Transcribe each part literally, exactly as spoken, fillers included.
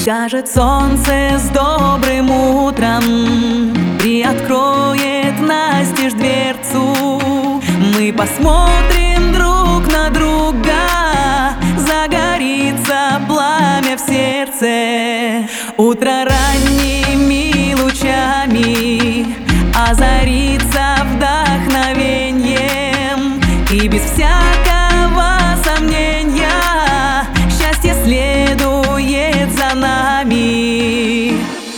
Скажет солнце с добрым утром, приоткроет настежь дверцу. Мы посмотрим друг на друга, загорится пламя в сердце. Утро ранними лучами озарится вдохновеньем, и без всякого сомнения счастье следует за нами.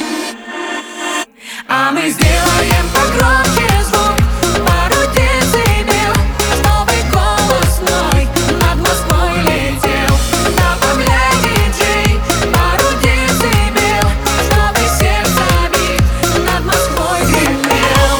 А мы сделаем погромче звук, пару децибел, чтобы голос мой над Москвой летел. Добавляй, диджей, пару децибел, чтобы сердце бит над Москвой гремел.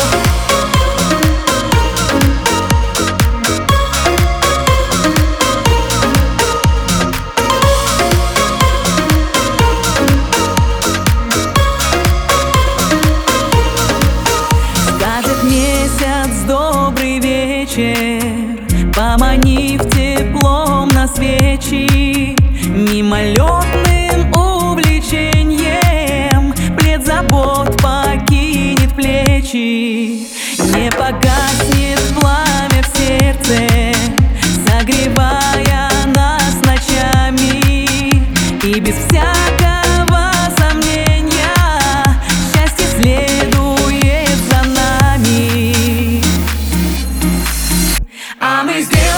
Месяц добрый вечер, поманив теплом на свечи, мимолетным увлечением плед забот покинет плечи. Не погаснет пламя в сердце, согревая нас ночами, и без всякого сомнения счастье следует за нами. А мы сделаем